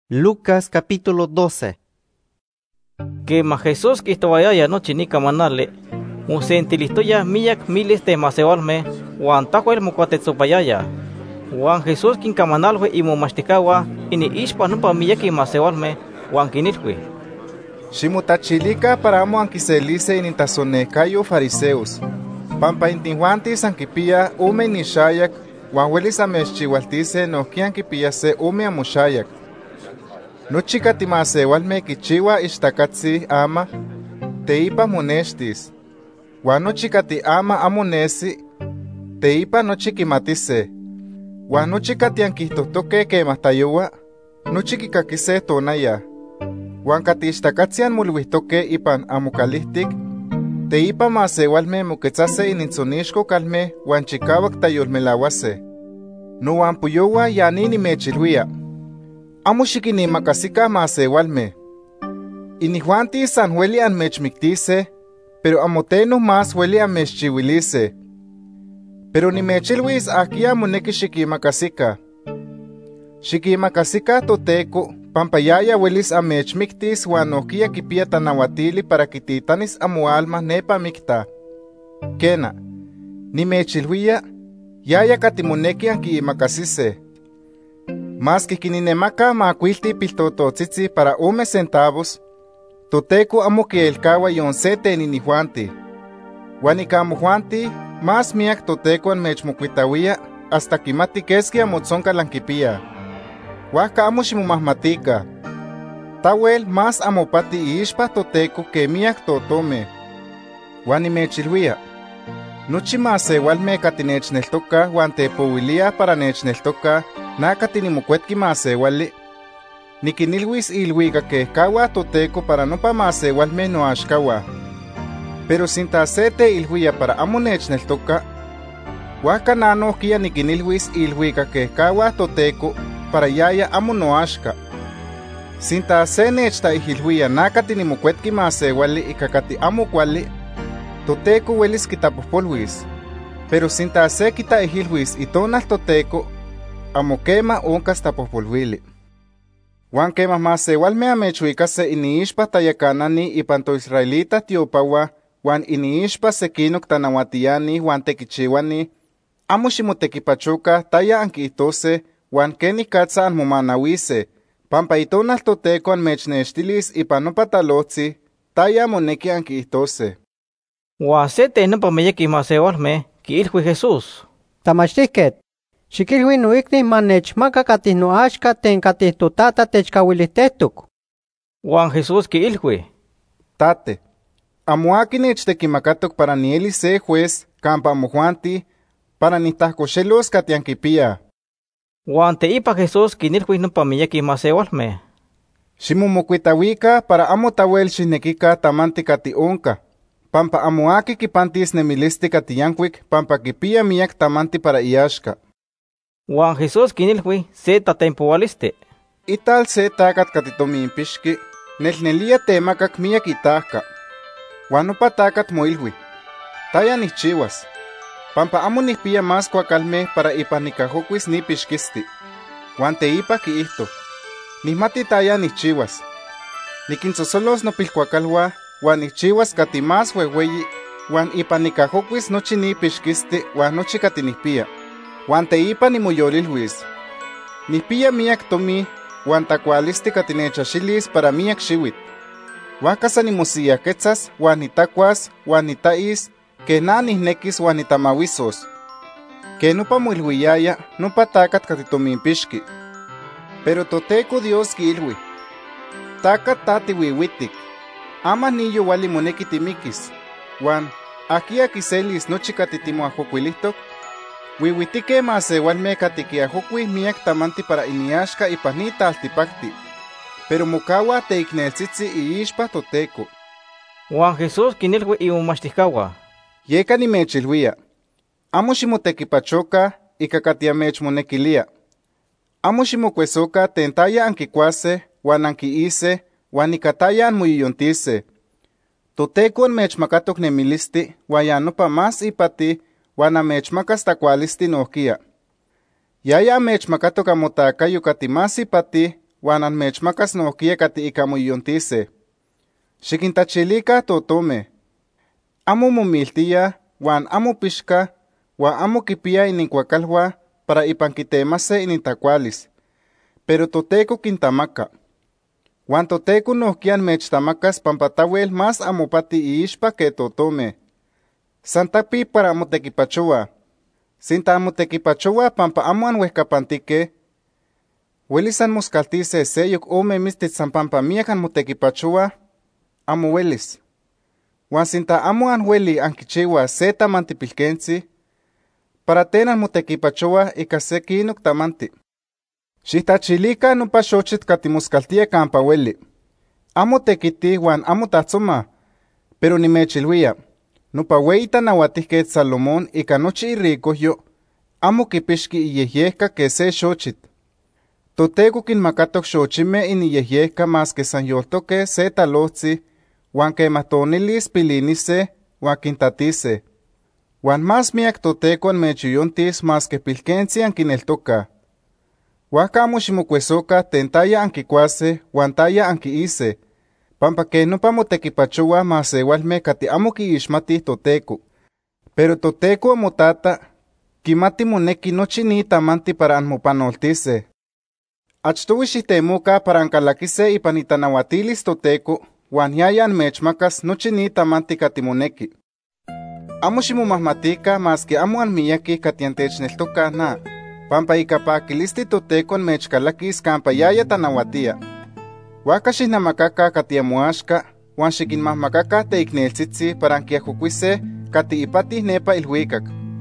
Lucas capítulo 12. Quema Jesús quistoayaya nochi nika manale, musentilistoya miyak miles de maseolme, Juan tahuel mucuatetzopayaya. Juan Jesús quincamanalwe y mumastikawa, ini ishpa nupa miyaki maseolme, Juan quinilwe. Ximotachilica para amo anquiselice inintasonekayo fariseos. Pampa intinhuantis anquipia ume nishayak, Juan huelis amechchihualtice nohqui anquipiyase ume amushayak. Nochi catimaceualme quichiua ixtacatzi ama, teipa monextis. Juan nochi cati ama amonesi, teipa nochi quimatise. Juan nochi cati anquihtohtoque quemahtayoua, nochi quicaquise tonaya. Juan cati ixtacatzi anmoluihtoque ipan amocalihtic, teipa maceualme moquetzase inintzonixco calme Juan chicauac tayolmelauase. No Juan puyoua yani nimechilhuia. Amo xiquinimacasica maceualme. Inihuanti san hueli anmechmictise, pero amoteno más hueli amechchihuilise. Pero nimechilhuis aquí amoneki xiquimacasica. Xiquimacasica toteco, pampayaya huelis amechmictis huan nohquia quipia tanauatili para quititanis amoalma nepa micta. Quena, nimechilhuia, yaya catimoneki anquiimacasise. Mas que quininemaca macuilti piltototzitzi para 1 centavos, toteco amo quielcaua yon se teninihuanti. Huan ica amohuanti, mas miak toteco anmechmocuitauia hasta quimati quesqui amotzoncalanquipia. Huaca amo ximomahmatica. Tawel mas amopati iixpa toteco que miak totome. Huan nimechilhuia, nochi maceualme catinechneltoca huan tepouilia para nechneltoca, naka tinimocuetqui maceuali. Niquinilhuis ilhuica quehcaua toteco para nopa maceualme noaxcaua. Pero sinta se teilhuia para amo nechneltoca, huaca nanohquia niquinilhuis ilhuica quehcaua toteco para yaya amo noaxca. Sinta se nechtaihilhuia naka tinimocuetqui maceuali ica cati amo cuali, toteco huelis quitapopolhuis. Pero sinta se quitaihilhuis itonal toteco, amo quema oncas tapopolhuili. Juan quema maceualme amechuicase iniixpa tayacanani ipan toisraelita tiopaua, Juan iniixpa sequinoc tanauatiani Juan tequichiuani, amo ximotequipachoca taya anquihtose, Juan quenicatza anmomanauise, pampa itonal toteco anmechnextilis ipan nopa talotzi, taya moneki anquihtose. Juan se tenopa miyaki maseolme, quiilhui Jesús. Tamachtiquet, xiquilhui noicni manechmaca catih noaxca ten catih totata techcauilihtektok. Juan Jesús quiilhui. Tate, amo aqui nechtequimacatoc para nieli se juez campa amohuanti, para nitahcoxelos catianquipia. Juan teipa Jesús quinilhui nopa miyaki maseolme. Ximomocuitahuica para amo tawel xihnequica tamanti cati onca, pampa amo aqui quipantis nemilisti catiyancuic pampa quipia miyak tamanti para iaxca. Juan Jesús quinilhui se tatempoaliste. Ital se tacat catitominpixqui, nelnelia temacac miyak itahca. Juan nopa tacat moilhui, taya nihchiuas, pampa amo nihpia más cuacalme para ipan nicajocuis nipixquisti. Juan teipa quiihto, nihmati taya nihchiuas. Niquintzosolos nopilcuacalhua, Juan nihchiuas cati más huehueyi, Juan ipan nicajocuis nochi nipixquisti, Juan nochi cati nihpia. Juan teipa nimoyolilhuis. Nihpia miyak tomi, Juan tacualisti catinechaxilis para miyak xiuit. Huaca san nimosiyaquetzas, Juan nitacuas, Juan nitais, que na nihnekis Juan nitamauisos. Que nopa moilhuiyaya, nopa tacat catitominpixqui. Pero toteco Dios quiilhui. Tacat tatiwiwitik. Ama niyo wali moneki timikis. Juan, aquí akiselis nochi catitimoajocuilihtoc. Wiwitique maceualme catiquiajocuih miak tamanti para iniaxca ipan nita altipacti. Pero mocaua teicneltzitzi iixpa toteco. Juan Jesús quinilhui iumachticaua. Yeca nimechilhuia. Amo ximotequipachoca ica catiamechmonequilia. Amo ximocuesoca tentaya anquicuase, Juan anquiise, Juan icataya anmoyoyontise. Toteco anmechmacatoc nemilisti, Juan ya nopa más ipati, Juan amechmacas tacualisti nohquia. Yaya amechmacatoc amotacayo catimasi pati, wan anmechmakas nohkia kati ika moyontise. Xikintachilika totome. Amo momiltia, wan amo pixka, wan amo kipia ininkuakalwa para ipan kitemase inintakualis. Pero Toteco kintamaka. Wan Toteco nohkia anmechtamakas pampatawel mas amopati iixpa ke totome. Santapi para amotekipachoa. Sinta amotekipachoa pampa amo anhuehkapantike, welis anmoskaltise seyok ome mistitsan pampa miak anmotekipachoa, amo welis. Wan sinta amo anhueli ankichiua se tamantipilkensi, para ten anmotekipachoa ika se kinok tamanti. Xihtachilika nopa xochitl katimoskaltia kampa weli. Amo tekiti wan amo tahtsoma, pero nimechilhuia, nopa wei tanauatihketl Salomón ika nochi irikohyo, amo kipixki iyehyehka ke se xochitl. Toteco kinmakatok xochimeh iniyehyehka maske san yoltoke se talohtzi, wan kemah pilinise, wan kintatise. Wan mas miak Toteco anmechyoyontis maske pilkensi ankineltoka. Huajka amo ximokuesoka tentaya ankikuase, wan taya ankiise, pampa ke nopa motekipachoa masewalmeh kati amo kiixmatih Toteco. Pero Toteco amotata, kimati moneki nochi ni tamanti para anmopanoltise. Achtowi xitemoka para ankalakise ipan itanauatilis Toteco, wan yaya anmechmakas nochi ni tamanti kati moneki. Amo ximomahmatika maske amo anmiyaki kati antechneltoka na, pampa ika pakilisti Toteco anmechkalakis kampa yaya tanauatia. Huajka xihnamakaka kati amoaxka, wan xikinmahmakaka teikneltzitzi para ankiajokuise kati ipatih nepa ilhuikak.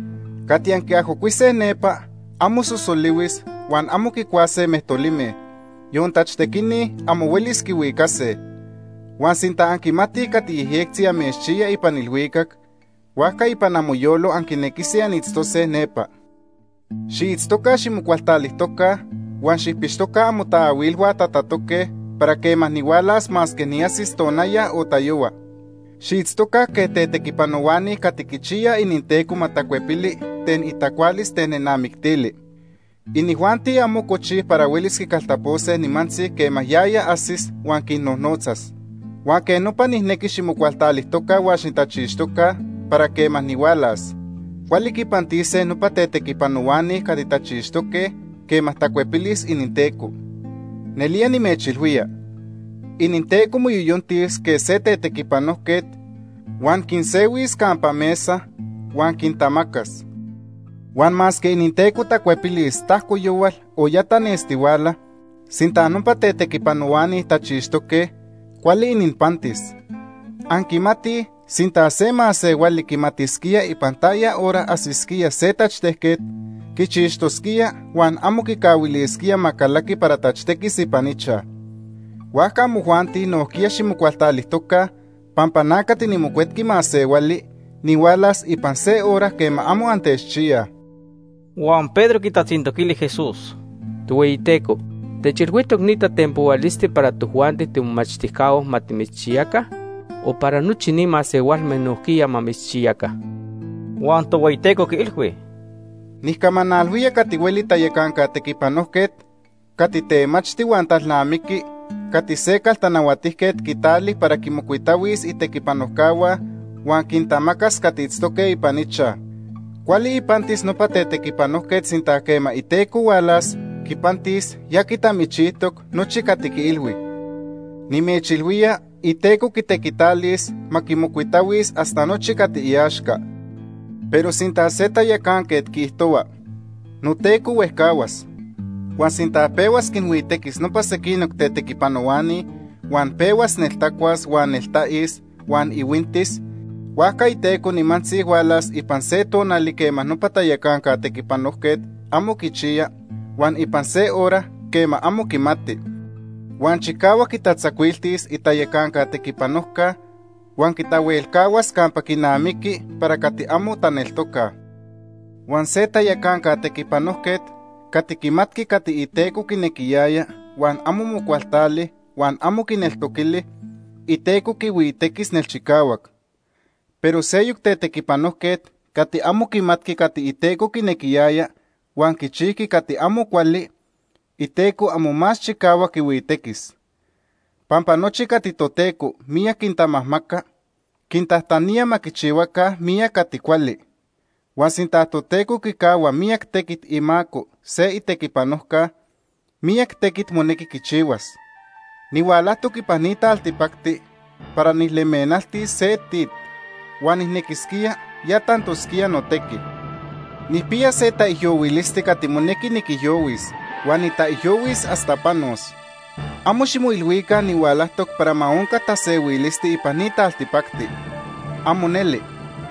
Kati ankiajokuise nepa, amo sosoliwis, wan amo kikuase mehtolimeh, yontachtekini amo welis kiuikase. Wan sinta ankimatih kati yehyektzin amechchia ipan ilhuikak, huajka ipan amoyolo ankinekisi anitztose nepa. Xiitztoka ximokualtalihtoka, wan xihpixtoka amotaawilhua tatatoke para kemah niwalas maske niasis tonaya o tayowa. Xiitztoka ke tetekipanowani kati kichia ininteco matakuepili ten itakualis ten nenamiktili. Inihuanti amo kochih para welis kikaltapose nimantzi kemah yaya asis wan kinnohnotzas. Wan ke nopa nihneki ximokualtalihtoka wan xintachixtoka para kemah niwalas. Kuali kipantise nopa tetekipanowani kati tachixtoke kemah takuepilis ininteco. Nelia nimechilhuia, ininteco moyoyontis ke se tetekipanohket, wan kinsewis kampa mesa, wan kintamakas. Wan maske ininteco takuepilis tahkoyowal o yatanestiwala, sinta nopa tetekipanowani tachixtoke, kuali ininpantis. Ankimati, sinta se masewali kimatiskia ipantaya ora asiskia se tachtehket, kichixtoskia wan amo kikawiliskia makalaki para tachtekis ipan icha. Huajka amojuanti nohkia ximokualtalihtoka, pampa nakati nimokuetki masewali, niwalas ipan se hora kema amo antechchia. Juan Pedro kitatzintokili Jesús. Tuweiteco, techilhuitok nita tempoaliste para tujuanti timomachtikao matimichiaka, o para nochi ni masewalmeh nohkia mamichiaka. Juan Tuweiteco kiilhui. Nihkamanalhuia kati ueli tayekanka tekipanohket, kati temachti wan talnamiki, kati se kaltanauatihket kitali para kimokuitawis itekipanohkawa, wan kintamakas kati itztoke ipan icha. Kuali ipantis nopa tetekipanohket sinta kema iteco walas, kipantis ya kitamichihtok nochi kati kiilhui. Nimechilhuia, iteco kitekitalis makimokuitawis hasta nochi kati iaxka. Pero sinta se tayekanket kihtowa, noteco uehkawas. Wan sinta pewas kinhuitekis nopa sekinok tetekipanowani, wan pewas neltakuas wan neltais, wan iuintis, huajka iteco nimantzi walas ipan se tonali kemah nopa tayekanka tekipanohket amo kichia, wan ipan se hora kema amo kimati. Wan chikawak kitatzakuiltis itayekanka tekipanohka, wan kitawelkawas kampa kinamiki para kati amo taneltoka. Wan se tayekanka tekipanohket, kati kimatki kati iteco kinekiyaya, wan amo mokualtali, wan amo kineltokili, iteco kiuitekis nelchikawak. Pero seyok tetekipanohket, kati amo kimatki kati iteco kinekiyaya, wan kichihki kati amo kuali, iteco amo más chicauac iuitequis. Pampa nochi catitoteco mia quintamahmaca, quintahtania maquichihuaca mia caticuali. Huan sintahtoteco quicaua miac tequit imaco se itequipanohca, miac tequit moneki quichihuas. Nihualahtoc ipanita altipacti, para nihlemenaltis se tit, huan nihnequisquia ya tantosquia notequi. Nihpia se taihyohuilisti catimoneki niquiyowis, huan nitaihyowis hasta panos. Amo ximoilhuica nihualahtoc para maonca taseuilisti ipanita altipacti. Amo neli.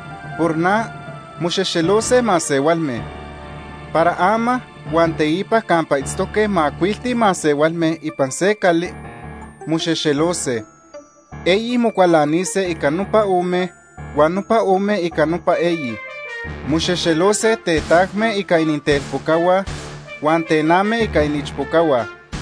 Por na, moxexelose maseualme. Para ama, huan teipa campa itztoque macuilti maseualme ipan se cali, moxexelose. Eyi mocualanise ika nopa ome, huan nopa ome ika nopa eyi. Moxexelose tetagme ika inintelpocaua, huan tename ika inichpocaua.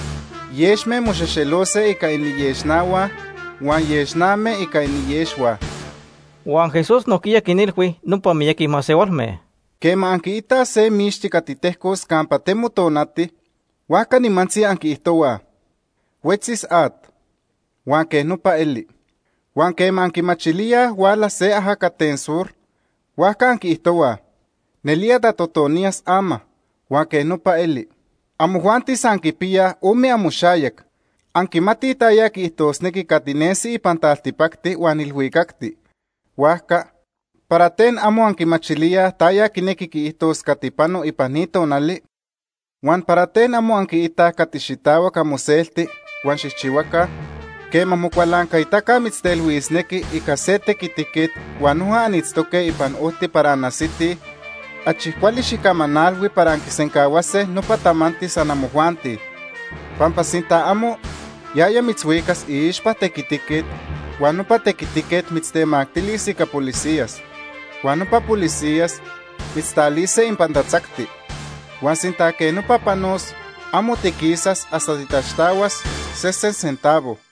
Yexme moxexelose ika iniyexnaua, huan yexname ika iniyexua. Juan Jesús noquilla quinilhui nopa miyaqui maseualme. Quema anquiita se mixti catitehcos campa temotonati, huaca nimantzi anquiihtoua. Huetzis at. Huan que nopa eli. Huan quema anquimachilia huala se ajacatensur, huaca anquiihtoua. Nelia datotonias ama, huan que nopa eli. Amohuantis anquipia ome amoxayac. Anquimati taya quihtosnequi catinesi ipan taltipacti huan ilhuicacti. Huaca, para ten amo anquimachilia taya quineki quiihtos catipano ipan ni tonali, huan para ten amo anquiita catixitauac amoselti huan xixchihuaca, quema mocualancaitaca mitztelhuisnequi ika se tequitiquit huan noja anitztoque ipan ohti para anasiti, achihcuali xicamanalhui para anquisencauase nopa tamantis anamohuanti. Pampa sinta amo, yaya mitzhuicas iixpa tequitiquit, huan nopa tequitiquet mitztemactilis ika policías. Huan nopa policías mitztalise impantatzakti. Huan sinta que nopa panos, amo tequisas hasta titachtauas 60 centavo.